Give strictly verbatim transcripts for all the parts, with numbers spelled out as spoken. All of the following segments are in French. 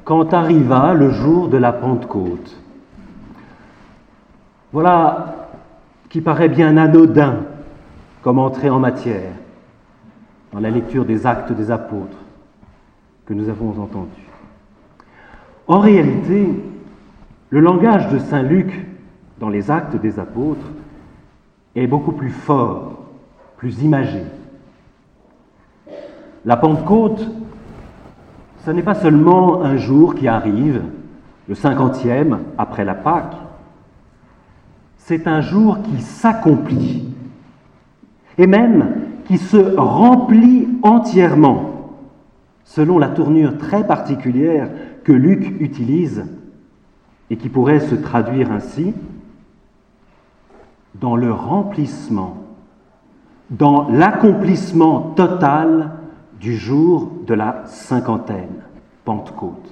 quand arriva le jour de la Pentecôte. Voilà qui paraît bien anodin comme entrée en matière dans la lecture des Actes des Apôtres que nous avons entendus. En réalité, le langage de saint Luc dans les Actes des Apôtres est beaucoup plus fort, plus imagé. La Pentecôte, ce n'est pas seulement un jour qui arrive, le cinquantième après la Pâque, c'est un jour qui s'accomplit, et même qui se remplit entièrement, selon la tournure très particulière que Luc utilise, et qui pourrait se traduire ainsi, dans le remplissement, dans l'accomplissement total du jour de la cinquantaine, Pentecôte.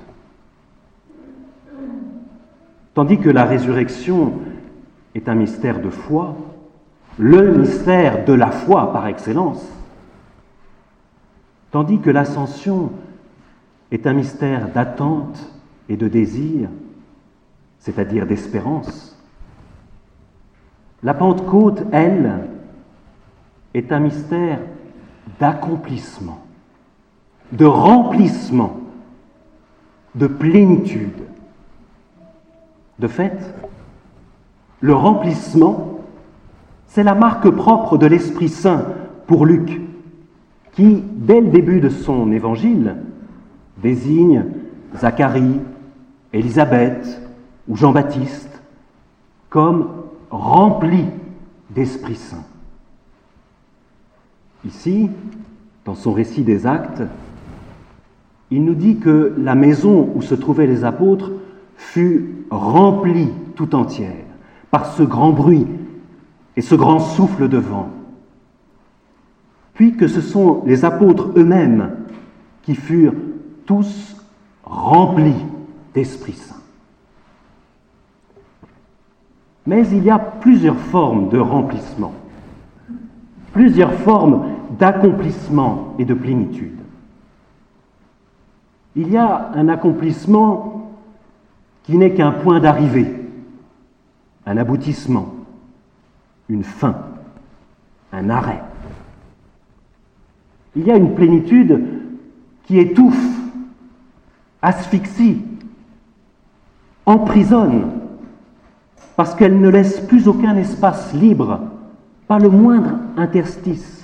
Tandis que la résurrection est un mystère de foi, le mystère de la foi par excellence, tandis que l'ascension est un mystère d'attente et de désir, c'est-à-dire d'espérance, la Pentecôte, elle, est un mystère d'accomplissement, de remplissement, de plénitude. De fait, le remplissement, c'est la marque propre de l'Esprit Saint pour Luc, qui, dès le début de son évangile, désigne Zacharie, Élisabeth ou Jean-Baptiste comme remplis d'Esprit Saint. Ici, dans son récit des Actes, il nous dit que la maison où se trouvaient les apôtres fut remplie tout entière par ce grand bruit et ce grand souffle de vent. Puis que ce sont les apôtres eux-mêmes qui furent tous remplis d'Esprit Saint. Mais il y a plusieurs formes de remplissement, plusieurs formes d'accomplissement et de plénitude. Il y a un accomplissement qui n'est qu'un point d'arrivée, un aboutissement, une fin, un arrêt. Il y a une plénitude qui étouffe, asphyxie, emprisonne, parce qu'elle ne laisse plus aucun espace libre, pas le moindre interstice.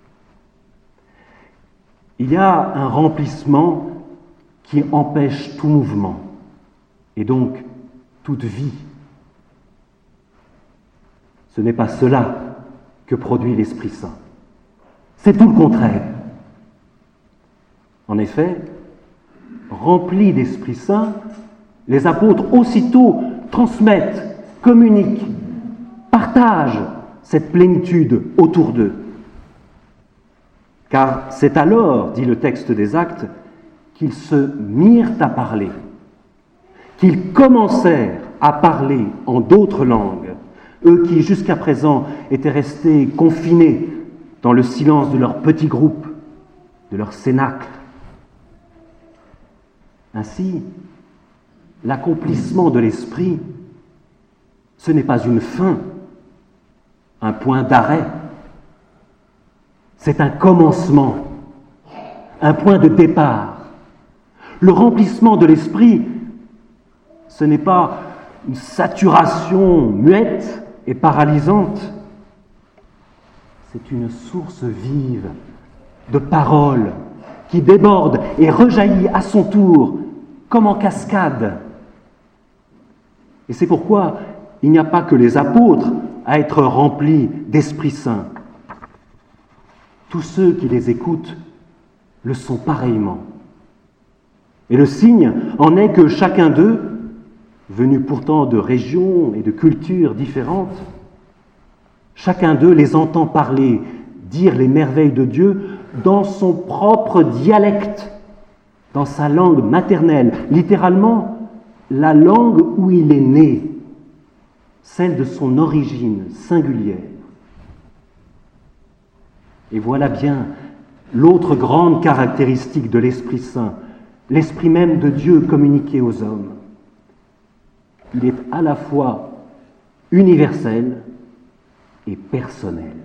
Il y a un remplissement qui empêche tout mouvement, et donc toute vie. Ce n'est pas cela que produit l'Esprit Saint. C'est tout le contraire. En effet, remplis d'Esprit Saint, les apôtres aussitôt transmettent, communiquent, partagent cette plénitude autour d'eux. Car c'est alors, dit le texte des Actes, qu'ils se mirent à parler, qu'ils commencèrent à parler en d'autres langues, eux qui jusqu'à présent étaient restés confinés dans le silence de leur petit groupe, de leur cénacle. Ainsi, l'accomplissement de l'Esprit, ce n'est pas une fin, un point d'arrêt, c'est un commencement, un point de départ. Le remplissement de l'Esprit, ce n'est pas une saturation muette et paralysante, c'est une source vive de paroles qui déborde et rejaillit à son tour, comme en cascade. Et c'est pourquoi il n'y a pas que les apôtres à être remplis d'Esprit Saint. Tous ceux qui les écoutent le sont pareillement. Et le signe en est que chacun d'eux, venu pourtant de régions et de cultures différentes, chacun d'eux les entend parler, dire les merveilles de Dieu dans son propre dialecte, dans sa langue maternelle, littéralement la langue où il est né, celle de son origine singulière. Et voilà bien l'autre grande caractéristique de l'Esprit Saint l'esprit même de Dieu communiqué aux hommes. Il est à la fois universel et personnel.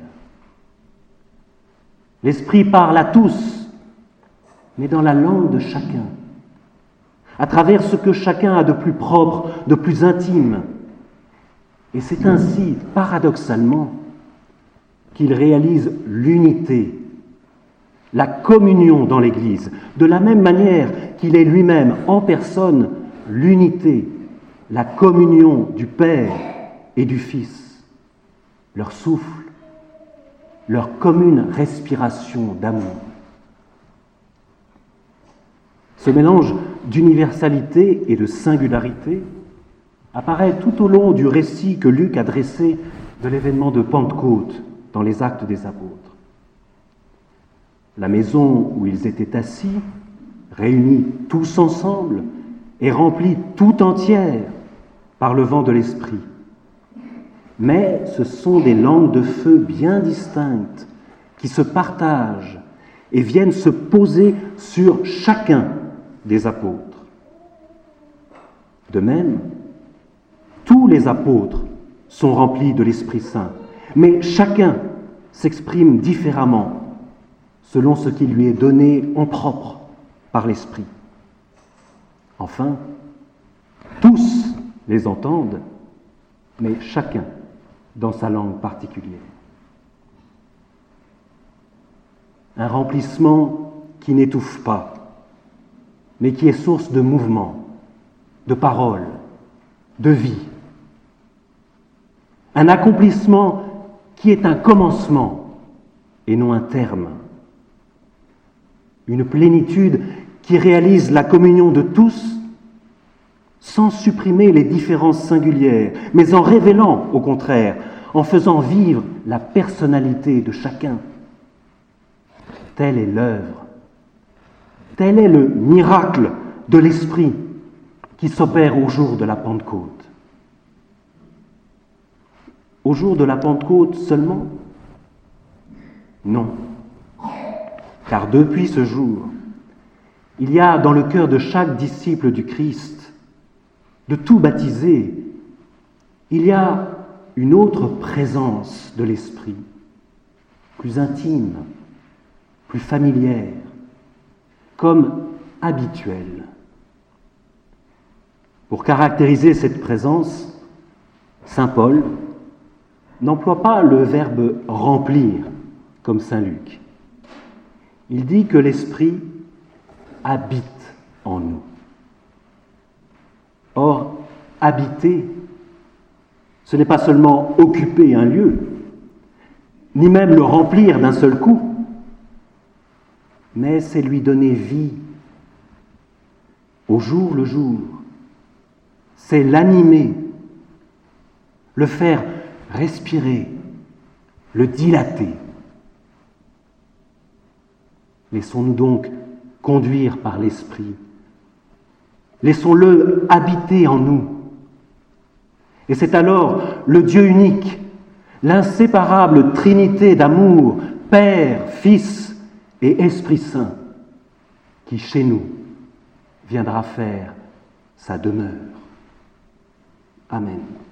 L'esprit parle à tous, mais dans la langue de chacun, à travers ce que chacun a de plus propre, de plus intime. Et c'est ainsi, paradoxalement, qu'il réalise l'unité, la communion dans l'Église, de la même manière qu'il est lui-même, en personne, l'unité, la communion du Père et du Fils, leur souffle, leur commune respiration d'amour. Ce mélange d'universalité et de singularité apparaît tout au long du récit que Luc a dressé de l'événement de Pentecôte dans les Actes des Apôtres. La maison où ils étaient assis, réunis tous ensemble, est remplie tout entière par le vent de l'Esprit. Mais ce sont des langues de feu bien distinctes qui se partagent et viennent se poser sur chacun des apôtres. De même, tous les apôtres sont remplis de l'Esprit Saint, mais chacun s'exprime différemment selon ce qui lui est donné en propre par l'Esprit. Enfin, tous les entendent, mais chacun dans sa langue particulière. Un remplissement qui n'étouffe pas, mais qui est source de mouvement, de parole, de vie. Un accomplissement qui est un commencement et non un terme. Une plénitude qui réalise la communion de tous sans supprimer les différences singulières, mais en révélant, au contraire, en faisant vivre la personnalité de chacun. Telle est l'œuvre, tel est le miracle de l'Esprit qui s'opère au jour de la Pentecôte. Au jour de la Pentecôte seulement? Non, car depuis ce jour, il y a dans le cœur de chaque disciple du Christ, de tout baptisé, il y a une autre présence de l'Esprit, plus intime, plus familière, comme habituelle. Pour caractériser cette présence, saint Paul n'emploie pas le verbe « remplir » comme saint Luc. Il dit que l'Esprit habite en nous. Or, habiter, ce n'est pas seulement occuper un lieu, ni même le remplir d'un seul coup, mais c'est lui donner vie au jour le jour. C'est l'animer, le faire respirer, le dilater. Laissons-nous donc conduire par l'Esprit. Laissons-le habiter en nous. Et c'est alors le Dieu unique, l'inséparable Trinité d'amour, Père, Fils et Esprit Saint, qui chez nous viendra faire sa demeure. Amen.